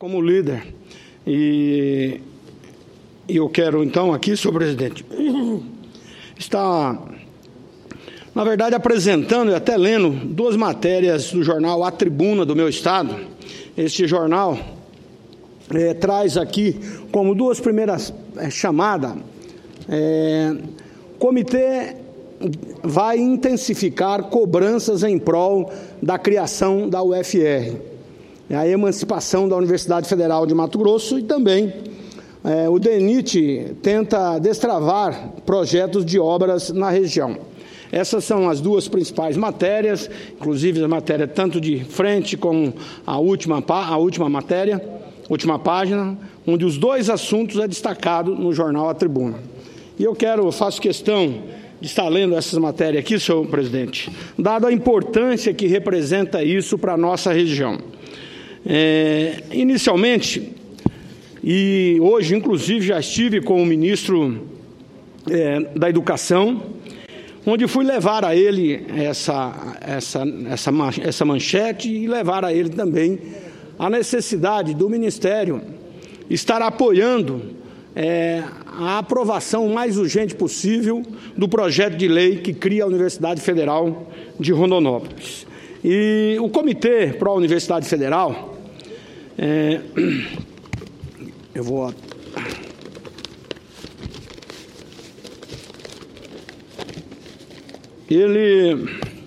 como líder. E eu quero, então, aqui, senhor presidente, estar, na verdade, apresentando e até lendo duas matérias do jornal A Tribuna do meu estado. Este jornal traz aqui como duas primeiras chamadas, comitê vai intensificar cobranças em prol da criação da UFR, a emancipação da Universidade Federal de Mato Grosso, e também o DENIT tenta destravar projetos de obras na região. Essas são as duas principais matérias, inclusive a matéria tanto de frente como a última página, onde os dois assuntos é destacado no jornal A Tribuna. E eu faço questão de estar lendo essas matérias aqui, senhor presidente, dada a importância que representa isso para a nossa região. Inicialmente, e hoje, inclusive, já estive com o ministro da Educação, onde fui levar a ele essa manchete e levar a ele também a necessidade do Ministério estar apoiando a aprovação mais urgente possível do projeto de lei que cria a Universidade Federal de Rondonópolis. E o Comitê Pró-Universidade Federal, ele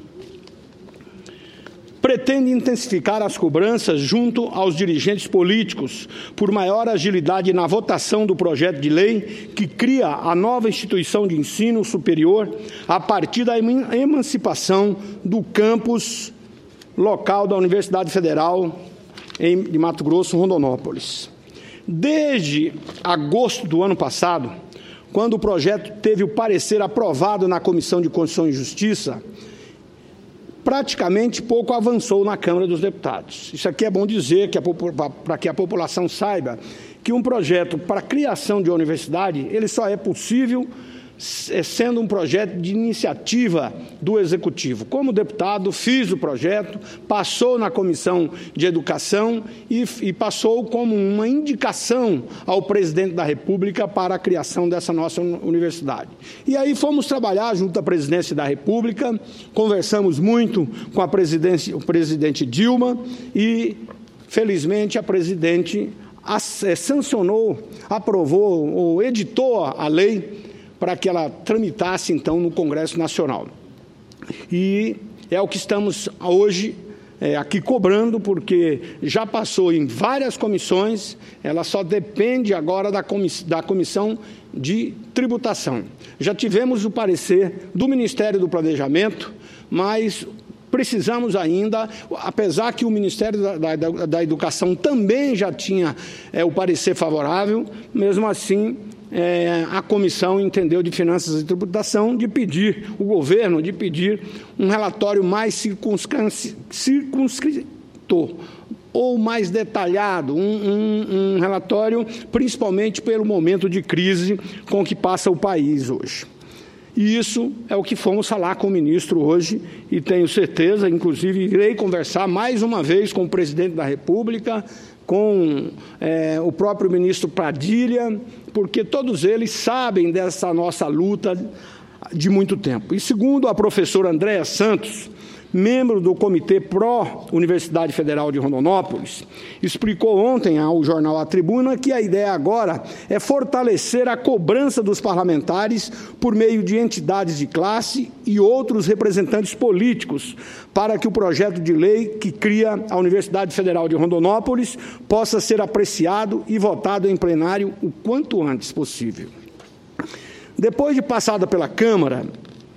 pretende intensificar as cobranças junto aos dirigentes políticos por maior agilidade na votação do projeto de lei que cria a nova instituição de ensino superior a partir da emancipação do campus local da Universidade Federal de Mato Grosso, Rondonópolis. Desde agosto do ano passado, quando o projeto teve o parecer aprovado na Comissão de Constituição e Justiça, praticamente pouco avançou na Câmara dos Deputados. Isso aqui é bom dizer, para que a população saiba que um projeto para a criação de uma universidade, ele só é possível sendo um projeto de iniciativa do Executivo. Como deputado, fiz o projeto, passou na Comissão de Educação e passou como uma indicação ao Presidente da República para a criação dessa nossa universidade. E aí fomos trabalhar junto à Presidência da República, conversamos muito com o presidente Dilma e, felizmente, a Presidente sancionou, aprovou ou editou a lei para que ela tramitasse, então, no Congresso Nacional. E é o que estamos hoje aqui cobrando, porque já passou em várias comissões, ela só depende agora da Comissão de Tributação. Já tivemos o parecer do Ministério do Planejamento, mas precisamos ainda, apesar que o Ministério da Educação também já tinha o parecer favorável, mesmo assim, a Comissão entendeu de Finanças e Tributação de pedir, o governo, de pedir um relatório mais circunscrito ou mais detalhado, um relatório principalmente pelo momento de crise com que passa o país hoje. E isso é o que fomos falar com o ministro hoje, e tenho certeza, inclusive, irei conversar mais uma vez com o Presidente da República, com o próprio ministro Padilha, porque todos eles sabem dessa nossa luta de muito tempo. E segundo a professora Andréa Santos, membro do Comitê Pró-Universidade Federal de Rondonópolis, explicou ontem ao jornal A Tribuna que a ideia agora é fortalecer a cobrança dos parlamentares por meio de entidades de classe e outros representantes políticos para que o projeto de lei que cria a Universidade Federal de Rondonópolis possa ser apreciado e votado em plenário o quanto antes possível. Depois de passada pela Câmara,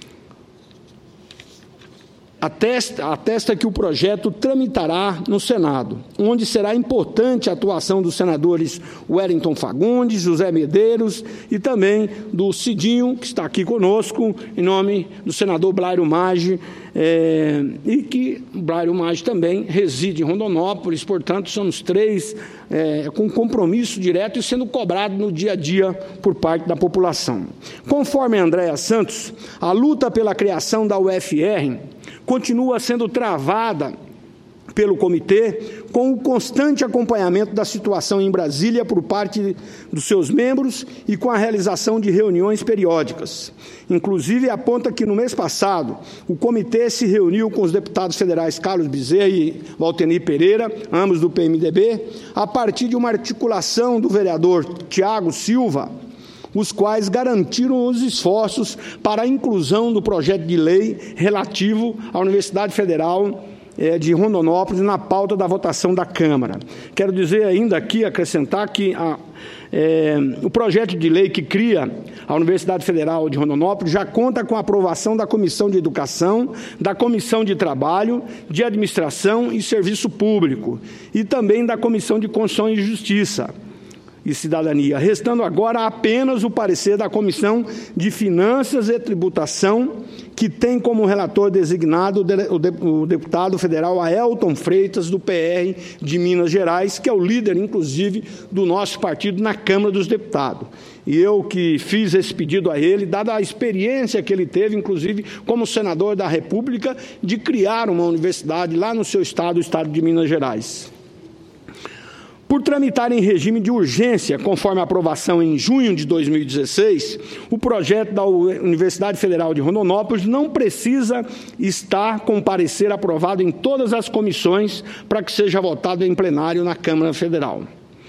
atesta que o projeto tramitará no Senado, onde será importante a atuação dos senadores Wellington Fagundes, José Medeiros e também do Cidinho, que está aqui conosco, em nome do senador Blairo Maggi, e que Blairo Maggi também reside em Rondonópolis, portanto, somos três com compromisso direto e sendo cobrado no dia a dia por parte da população. Conforme Andréa Santos, a luta pela criação da UFR continua sendo travada pelo comitê, com o constante acompanhamento da situação em Brasília por parte dos seus membros e com a realização de reuniões periódicas. Inclusive, aponta que, no mês passado, o comitê se reuniu com os deputados federais Carlos Bezerra e Valtenir Pereira, ambos do PMDB, a partir de uma articulação do vereador Tiago Silva, os quais garantiram os esforços para a inclusão do projeto de lei relativo à Universidade Federal de Rondonópolis na pauta da votação da Câmara. Quero dizer ainda aqui, acrescentar que o projeto de lei que cria a Universidade Federal de Rondonópolis já conta com a aprovação da Comissão de Educação, da Comissão de Trabalho, de Administração e Serviço Público e também da Comissão de Constituição e Justiça e Cidadania, restando agora apenas o parecer da Comissão de Finanças e Tributação, que tem como relator designado o deputado federal Aelton Freitas, do PR de Minas Gerais, que é o líder, inclusive, do nosso partido na Câmara dos Deputados. E eu que fiz esse pedido a ele, dada a experiência que ele teve, inclusive, como senador da República, de criar uma universidade lá no seu estado, o estado de Minas Gerais. Por tramitar em regime de urgência, conforme a aprovação em junho de 2016, o projeto da Universidade Federal de Rondonópolis não precisa estar com parecer aprovado em todas as comissões para que seja votado em plenário na Câmara Federal.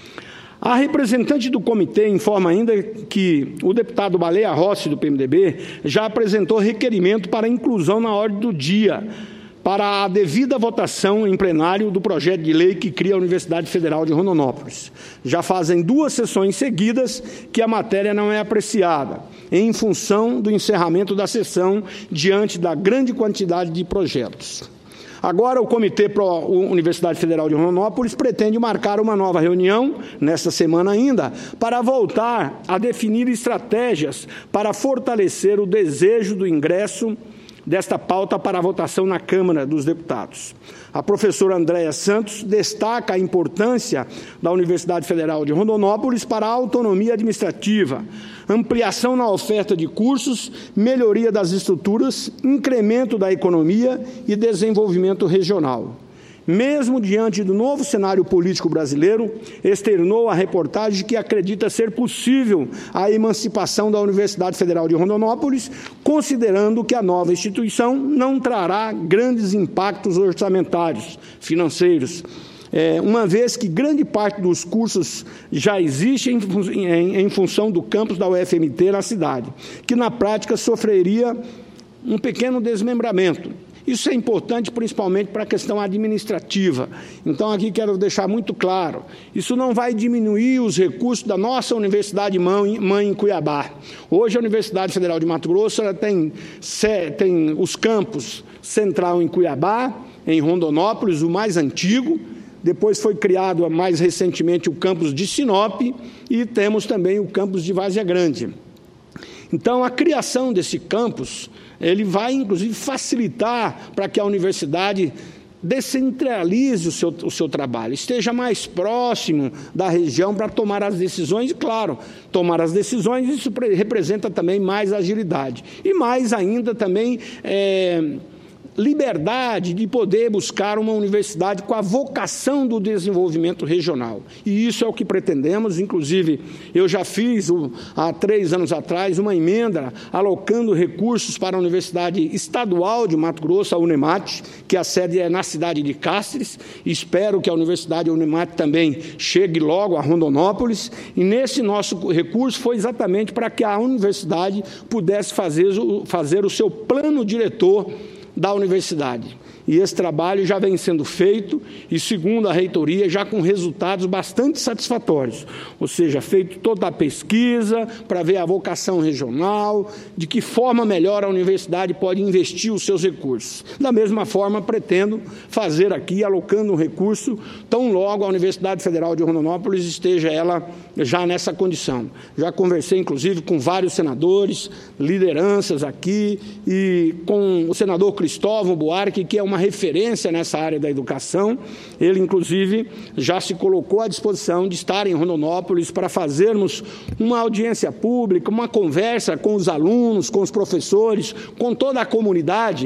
A representante do comitê informa ainda que o deputado Baleia Rossi, do PMDB, já apresentou requerimento para inclusão na ordem do dia, para a devida votação em plenário do projeto de lei que cria a Universidade Federal de Rondonópolis. Já fazem 2 sessões seguidas que a matéria não é apreciada, em função do encerramento da sessão diante da grande quantidade de projetos. Agora, o Comitê Pró-Universidade Federal de Rondonópolis pretende marcar uma nova reunião, nesta semana ainda, para voltar a definir estratégias para fortalecer o desejo do ingresso desta pauta para a votação na Câmara dos Deputados. A professora Andréia Santos destaca a importância da Universidade Federal de Rondonópolis para a autonomia administrativa, ampliação na oferta de cursos, melhoria das estruturas, incremento da economia e desenvolvimento regional. Mesmo diante do novo cenário político brasileiro, externou a reportagem que acredita ser possível a emancipação da Universidade Federal de Rondonópolis, considerando que a nova instituição não trará grandes impactos orçamentários, financeiros, uma vez que grande parte dos cursos já existe em função do campus da UFMT na cidade, que na prática sofreria um pequeno desmembramento. Isso é importante principalmente para a questão administrativa. Então, aqui quero deixar muito claro, isso não vai diminuir os recursos da nossa universidade mãe em Cuiabá. Hoje, a Universidade Federal de Mato Grosso ela tem os campos central em Cuiabá, em Rondonópolis, o mais antigo. Depois foi criado, mais recentemente, o campus de Sinop e temos também o campus de Várzea Grande. Então, a criação desse campus, ele vai, inclusive, facilitar para que a universidade descentralize o seu trabalho, esteja mais próximo da região para tomar as decisões, e, claro, tomar as decisões, isso representa também mais agilidade. E mais ainda também liberdade de poder buscar uma universidade com a vocação do desenvolvimento regional. E isso é o que pretendemos. Inclusive, eu já fiz, há 3 anos atrás, uma emenda alocando recursos para a Universidade Estadual de Mato Grosso, a Unemat, que a sede é na cidade de Cáceres. Espero que a Universidade Unemat também chegue logo a Rondonópolis. E nesse nosso recurso foi exatamente para que a universidade pudesse fazer o seu plano diretor da universidade. E esse trabalho já vem sendo feito e, segundo a reitoria, já com resultados bastante satisfatórios. Ou seja, feito toda a pesquisa para ver a vocação regional, de que forma melhor a universidade pode investir os seus recursos. Da mesma forma, pretendo fazer aqui, alocando um recurso, tão logo a Universidade Federal de Rondonópolis esteja ela já nessa condição. Já conversei, inclusive, com vários senadores, lideranças aqui, e com o senador Cristóvão Buarque, que é uma referência nessa área da educação. Ele, inclusive, já se colocou à disposição de estar em Rondonópolis para fazermos uma audiência pública, uma conversa com os alunos, com os professores, com toda a comunidade,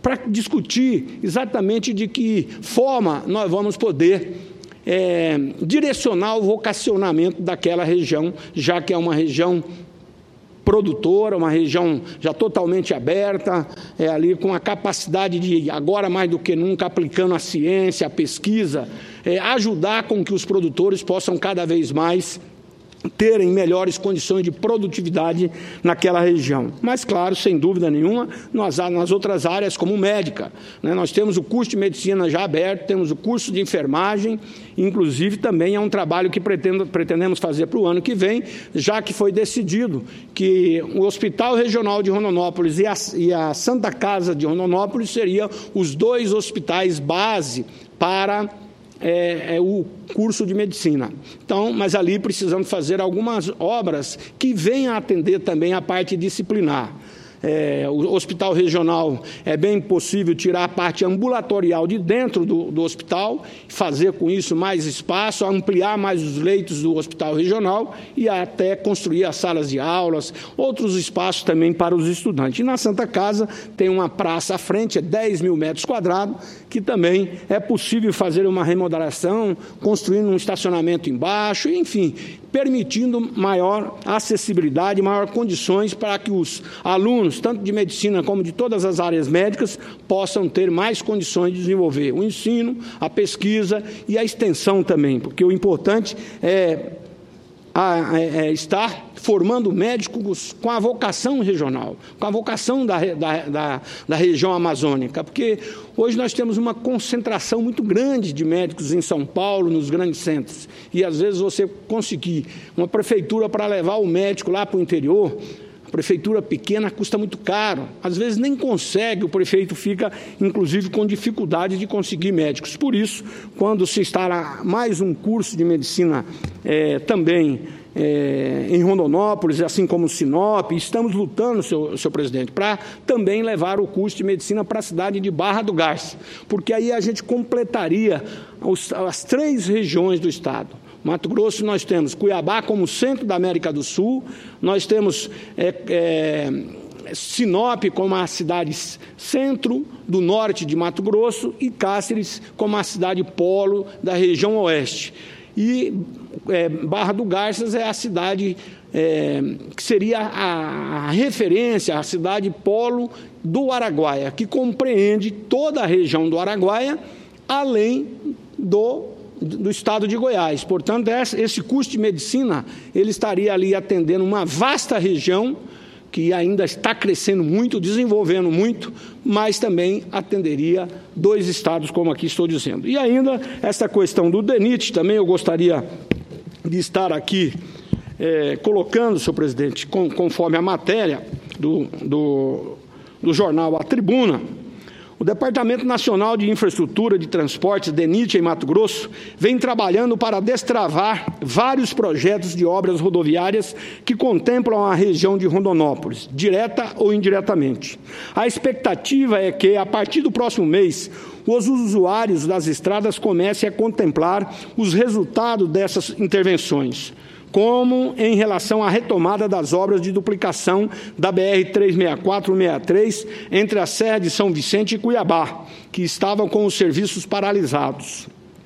para discutir exatamente de que forma nós vamos poder direcionar o vocacionamento daquela região, já que é uma região produtora, uma região já totalmente aberta, ali com a capacidade de, agora mais do que nunca, aplicando a ciência, a pesquisa, ajudar com que os produtores possam cada vez mais terem melhores condições de produtividade naquela região. Mas, claro, sem dúvida nenhuma, nas outras áreas, como médica, né, nós temos o curso de medicina já aberto, temos o curso de enfermagem, inclusive também é um trabalho que pretendemos fazer para o ano que vem, já que foi decidido que o Hospital Regional de Rondonópolis e a Santa Casa de Rondonópolis seriam os 2 hospitais base para o curso de medicina. Então, mas ali precisamos fazer algumas obras que venham a atender também a parte disciplinar. O hospital regional é bem possível tirar a parte ambulatorial de dentro do hospital, fazer com isso mais espaço, ampliar mais os leitos do hospital regional e até construir as salas de aulas, outros espaços também para os estudantes. E na Santa Casa tem uma praça à frente, 10 mil metros quadrados, que também é possível fazer uma remodelação, construindo um estacionamento embaixo, enfim, permitindo maior acessibilidade, maior condições para que os alunos, tanto de medicina como de todas as áreas médicas, possam ter mais condições de desenvolver o ensino, a pesquisa e a extensão também, porque o importante é estar formando médicos com a vocação regional, com a vocação da região amazônica, porque hoje nós temos uma concentração muito grande de médicos em São Paulo, nos grandes centros, e às vezes você conseguir uma prefeitura para levar o médico lá para o interior, a prefeitura pequena custa muito caro, às vezes nem consegue, o prefeito fica, inclusive, com dificuldade de conseguir médicos. Por isso, quando se instala mais um curso de medicina também em Rondonópolis, assim como Sinop, estamos lutando, senhor presidente, para também levar o curso de medicina para a cidade de Barra do Garça, porque aí a gente completaria as 3 regiões do estado. Mato Grosso, nós temos Cuiabá como centro da América do Sul, nós temos Sinop como a cidade centro do norte de Mato Grosso e Cáceres como a cidade polo da região oeste. E Barra do Garças é a cidade que seria a referência, a cidade polo do Araguaia, que compreende toda a região do Araguaia, além do estado de Goiás. Portanto, esse curso de medicina, ele estaria ali atendendo uma vasta região que ainda está crescendo muito, desenvolvendo muito, mas também atenderia 2 estados, como aqui estou dizendo. E ainda, essa questão do DENIT, também eu gostaria de estar aqui colocando, senhor presidente, conforme a matéria do jornal A Tribuna. O Departamento Nacional de Infraestrutura de Transportes, DENIT, em Mato Grosso, vem trabalhando para destravar vários projetos de obras rodoviárias que contemplam a região de Rondonópolis, direta ou indiretamente. A expectativa é que, a partir do próximo mês, os usuários das estradas comecem a contemplar os resultados dessas intervenções, como em relação à retomada das obras de duplicação da BR-364-63 entre a Serra de São Vicente e Cuiabá, que estavam com os serviços paralisados.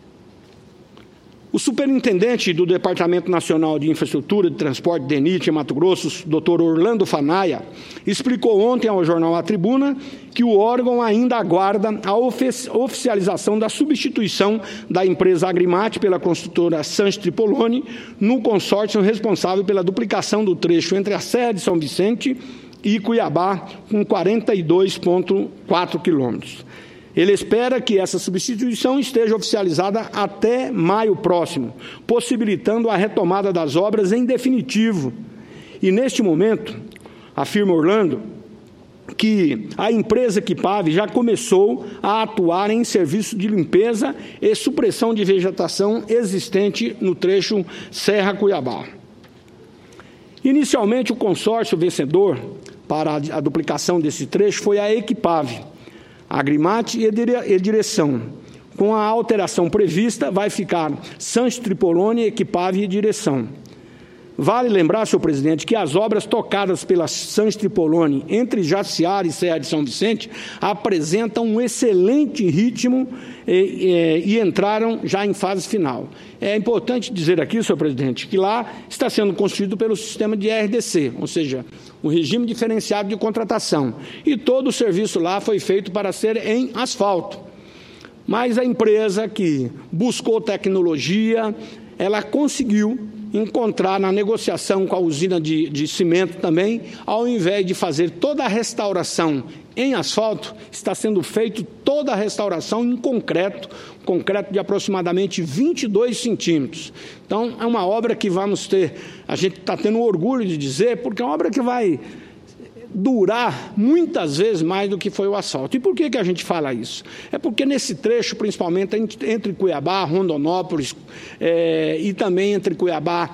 O superintendente do Departamento Nacional de Infraestrutura de Transporte, DENIT, em Mato Grosso, Dr. Orlando Fanaia, explicou ontem ao jornal A Tribuna que o órgão ainda aguarda a oficialização da substituição da empresa Agrimate pela construtora Sanches Tripoloni no consórcio responsável pela duplicação do trecho entre a Serra de São Vicente e Cuiabá, com 42,4 quilômetros. Ele espera que essa substituição esteja oficializada até maio próximo, possibilitando a retomada das obras em definitivo. E, neste momento, afirma Orlando, que a empresa Equipave já começou a atuar em serviço de limpeza e supressão de vegetação existente no trecho Serra-Cuiabá. Inicialmente, o consórcio vencedor para a duplicação desse trecho foi a Equipave, Agrimate e direção. Com a alteração prevista, vai ficar Sanches Tripoloni, Equipave e direção. Vale lembrar, senhor presidente, que as obras tocadas pela Santos Tripolone entre Jaciara e Serra de São Vicente apresentam um excelente ritmo e entraram já em fase final. É importante dizer aqui, senhor presidente, que lá está sendo construído pelo sistema de RDC, ou seja, o regime diferenciado de contratação, e todo o serviço lá foi feito para ser em asfalto. Mas a empresa que buscou tecnologia, ela conseguiu encontrar na negociação com a usina de cimento também, ao invés de fazer toda a restauração em asfalto, está sendo feito toda a restauração em concreto de aproximadamente 22 centímetros. Então, é uma obra que vamos ter, a gente está tendo orgulho de dizer, porque é uma obra que vai durar muitas vezes mais do que foi o asfalto. E por que a gente fala isso? É porque nesse trecho, principalmente entre Cuiabá, Rondonópolis, e também entre Cuiabá,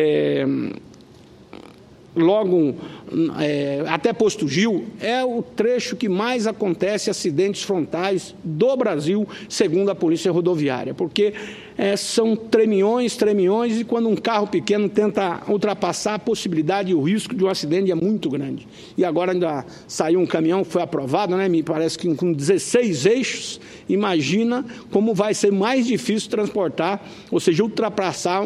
até Posto Gil, é o trecho que mais acontece acidentes frontais do Brasil, segundo a Polícia Rodoviária, porque são tremiões, e quando um carro pequeno tenta ultrapassar, a possibilidade e o risco de um acidente é muito grande. E agora ainda saiu um caminhão que foi aprovado, né, me parece que com 16 eixos, imagina como vai ser mais difícil transportar, ou seja, ultrapassar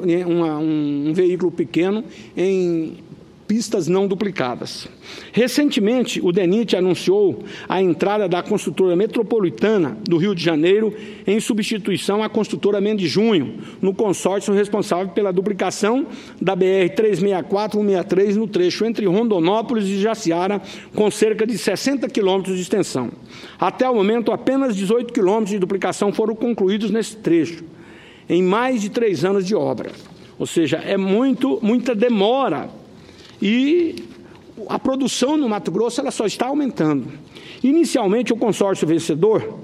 um veículo pequeno em pistas não duplicadas. Recentemente, o DENIT anunciou a entrada da construtora Metropolitana do Rio de Janeiro em substituição à construtora Mendes Júnior, no consórcio responsável pela duplicação da BR-364-163 no trecho entre Rondonópolis e Jaciara, com cerca de 60 quilômetros de extensão. Até o momento, apenas 18 quilômetros de duplicação foram concluídos nesse trecho, em mais de 3 anos de obra. Ou seja, é muita demora. E a produção no Mato Grosso ela só está aumentando. Inicialmente, o consórcio vencedor,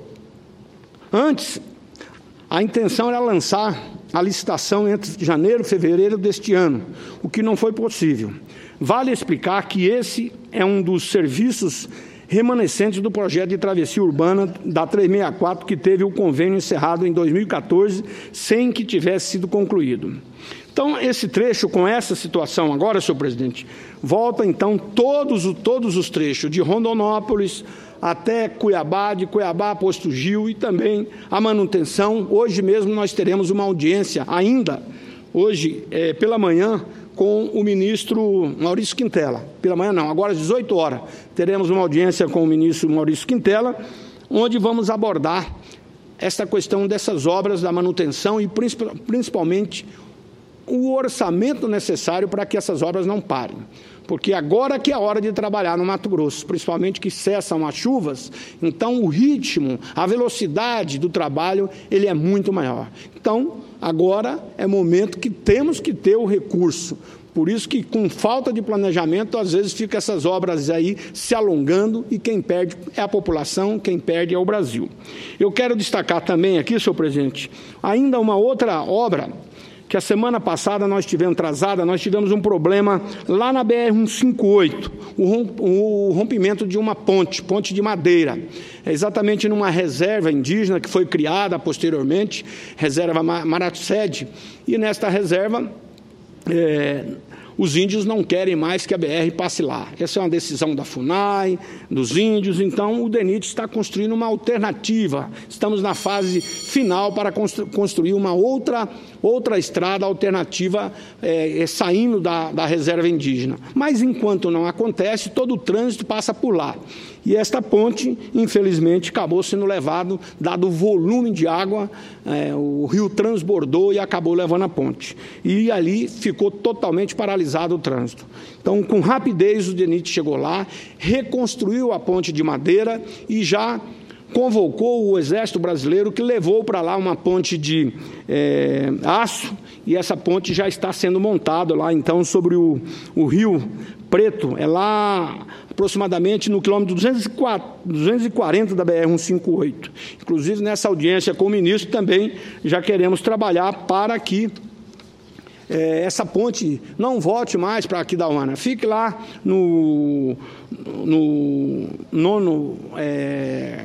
antes, a intenção era lançar a licitação entre janeiro e fevereiro deste ano, o que não foi possível. Vale explicar que esse é um dos serviços remanescentes do projeto de travessia urbana da 364, que teve o convênio encerrado em 2014, sem que tivesse sido concluído. Então, esse trecho, com essa situação agora, senhor presidente, volta, então, todos os trechos de Rondonópolis até Cuiabá, de Cuiabá a Posto Gil e também a manutenção. Hoje mesmo nós teremos uma audiência ainda, hoje pela manhã, com o ministro Maurício Quintela. Pela manhã não, agora às 18 horas, teremos uma audiência com o ministro Maurício Quintela, onde vamos abordar esta questão dessas obras da manutenção e principalmente o orçamento necessário para que essas obras não parem. Porque agora que é a hora de trabalhar no Mato Grosso, principalmente que cessam as chuvas, então o ritmo, a velocidade do trabalho, ele é muito maior. Então, agora é momento que temos que ter o recurso. Por isso que, com falta de planejamento, às vezes ficam essas obras aí se alongando e quem perde é a população, quem perde é o Brasil. Eu quero destacar também aqui, senhor presidente, ainda uma outra obra que a semana passada nós tivemos um problema lá na BR-158, o rompimento de uma ponte de madeira, exatamente numa reserva indígena que foi criada posteriormente, reserva Maratsede, e nesta reserva os índios não querem mais que a BR passe lá. Essa é uma decisão da FUNAI, dos índios, então o DENIT está construindo uma alternativa. Estamos na fase final para construir uma outra estrada alternativa saindo da reserva indígena. Mas enquanto não acontece, todo o trânsito passa por lá. E esta ponte, infelizmente, acabou sendo levado, dado o volume de água, o rio transbordou e acabou levando a ponte. E ali ficou totalmente paralisado o trânsito. Então, com rapidez, o DENIT chegou lá, reconstruiu a ponte de madeira e já convocou o Exército Brasileiro, que levou para lá uma ponte de aço, e essa ponte já está sendo montada lá, então, sobre o Rio Preto, é lá aproximadamente no quilômetro 240 da BR-158. Inclusive, nessa audiência com o ministro, também já queremos trabalhar para que essa ponte não volte mais para Aquidauana, fique lá no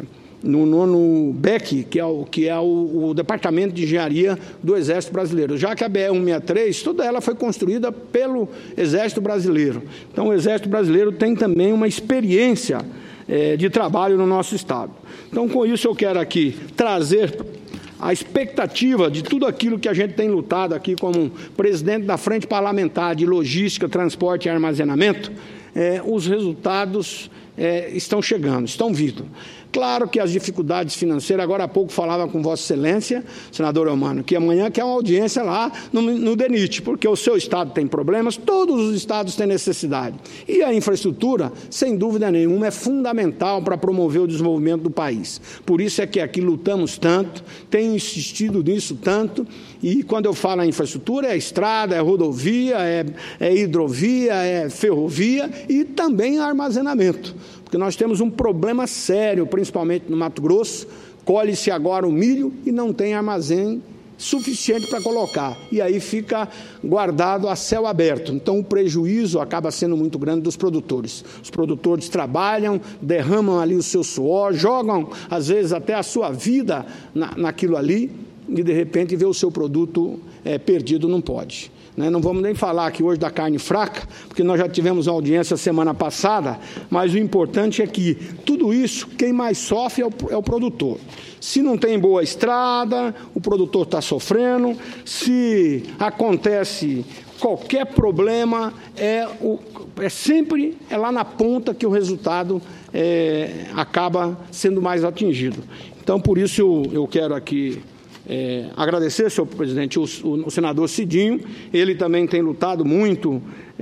no 9º BEC, que é o Departamento de Engenharia do Exército Brasileiro, já que a BR-163, toda ela foi construída pelo Exército Brasileiro. Então, o Exército Brasileiro tem também uma experiência de trabalho no nosso Estado. Então, com isso, eu quero aqui trazer a expectativa de tudo aquilo que a gente tem lutado aqui como presidente da Frente Parlamentar de Logística, Transporte e Armazenamento. Os resultados estão chegando, estão vindo. Claro que as dificuldades financeiras, agora há pouco falava com Vossa Excelência, senador Eumano, que amanhã quer uma audiência lá no DENIT, porque o seu estado tem problemas, todos os estados têm necessidade. E a infraestrutura, sem dúvida nenhuma, é fundamental para promover o desenvolvimento do país. Por isso é que aqui lutamos tanto, tenho insistido nisso tanto, e quando eu falo em infraestrutura, é estrada, é rodovia, é hidrovia, é ferrovia e também armazenamento. Porque nós temos um problema sério, principalmente no Mato Grosso, colhe-se agora o milho e não tem armazém suficiente para colocar, e aí fica guardado a céu aberto. Então, o prejuízo acaba sendo muito grande dos produtores. Os produtores trabalham, derramam ali o seu suor, jogam, às vezes, até a sua vida naquilo ali, e, de repente, ver o seu produto perdido não pode. Não vamos nem falar aqui hoje da carne fraca, porque nós já tivemos uma audiência semana passada, mas o importante é que tudo isso, quem mais sofre é o produtor. Se não tem boa estrada, o produtor está sofrendo. Se acontece qualquer problema, sempre lá na ponta que o resultado acaba sendo mais atingido. Então, por isso eu quero aqui agradecer, senhor presidente, o senador Cidinho. Ele também tem lutado muito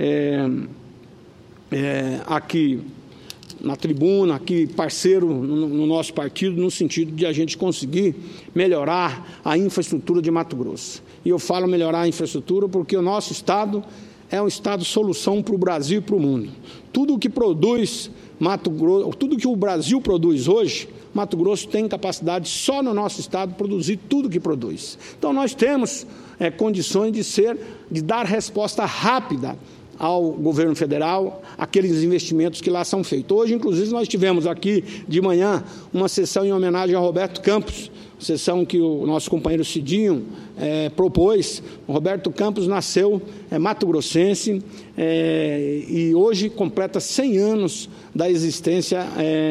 aqui na tribuna, aqui parceiro no nosso partido, no sentido de a gente conseguir melhorar a infraestrutura de Mato Grosso. E eu falo melhorar a infraestrutura porque o nosso estado é um estado solução para o Brasil e para o mundo. Tudo o que produz Mato Grosso, tudo que o Brasil produz hoje, Mato Grosso tem capacidade só no nosso estado de produzir tudo que produz. Então, nós temos condições de dar resposta rápida ao governo federal, aqueles investimentos que lá são feitos. Hoje, inclusive, nós tivemos aqui de manhã uma sessão em homenagem a Roberto Campos, sessão que o nosso companheiro Cidinho propôs. O Roberto Campos nasceu mato-grossense e hoje completa 100 anos da existência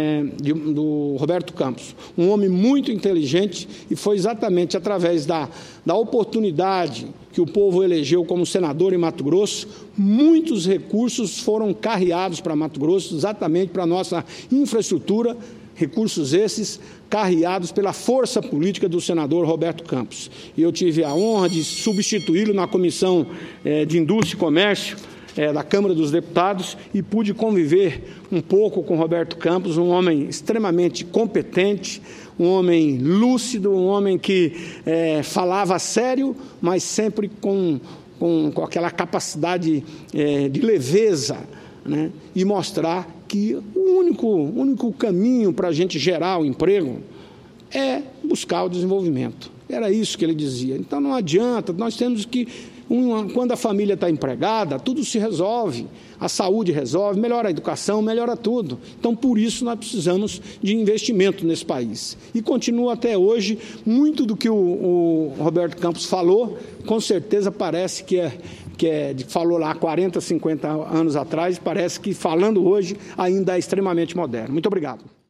do Roberto Campos. Um homem muito inteligente, e foi exatamente através da oportunidade que o povo elegeu como senador em Mato Grosso, muitos recursos foram carreados para Mato Grosso, exatamente para a nossa infraestrutura, recursos esses carreados pela força política do senador Roberto Campos. E eu tive a honra de substituí-lo na Comissão de Indústria e Comércio da Câmara dos Deputados, e pude conviver um pouco com Roberto Campos, um homem extremamente competente, um homem lúcido, um homem que falava sério, mas sempre com aquela capacidade de leveza, né? E mostrar que o único caminho para a gente gerar o emprego é buscar o desenvolvimento. Era isso que ele dizia. Então, não adianta, nós temos que, quando a família está empregada, tudo se resolve, a saúde resolve, melhora a educação, melhora tudo. Então, por isso, nós precisamos de investimento nesse país. E continua até hoje, muito do que o Roberto Campos falou, com certeza parece que falou lá 40, 50 anos atrás, parece que falando hoje ainda é extremamente moderno. Muito obrigado.